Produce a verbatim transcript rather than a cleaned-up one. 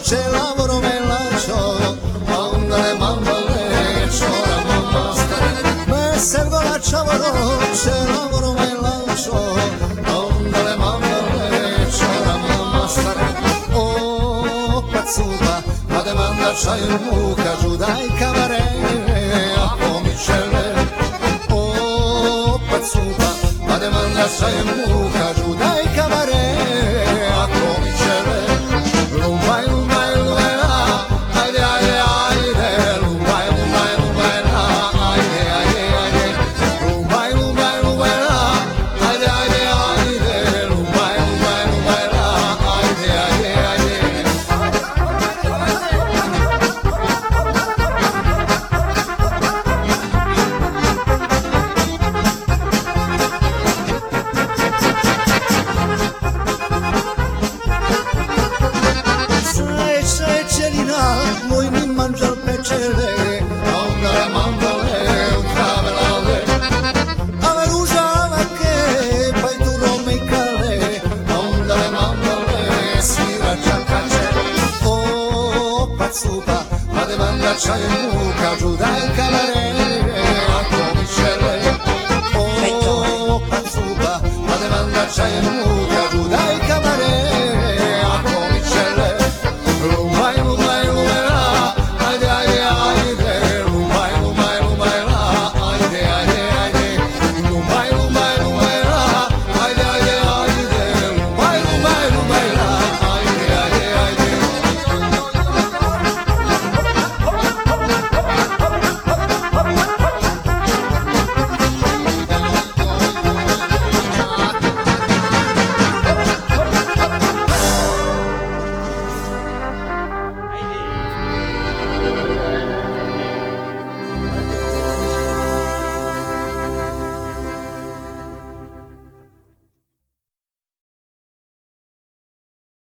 c'è lavoro me lascio, onda le mandale c'ora mamma stare. Me servo la ciavolo, c'è lavoro me lascio, onda le mandale c'ora mamma stare. Oh pazzuta, ma demanda c'hai il buca giù dai cabaret a pomicelle. Oh pazzuta, ma demanda c'hai il buca giù dai cabaret a pomicelle. Lumbai, lumbai, lumbai la, aide, aide, aide. Lumbai, lumbai, lumbai la, aide, aide, aide. Lumbai, lumbai, lumbai la, aide, aide, aide. Lumbai, lumbai, lumbai la, aide, aide, aide. Lui mi mangia il pecele, onda le mandale, un cavelale. Ave usava che poi tu non mi cale, onda le mandale, si raccia cacce. Oh pazzuta, ma te manda c'hai il buca giù dai cabaret a comicelle. Oh pazzuta, ma te manda c'hai il buca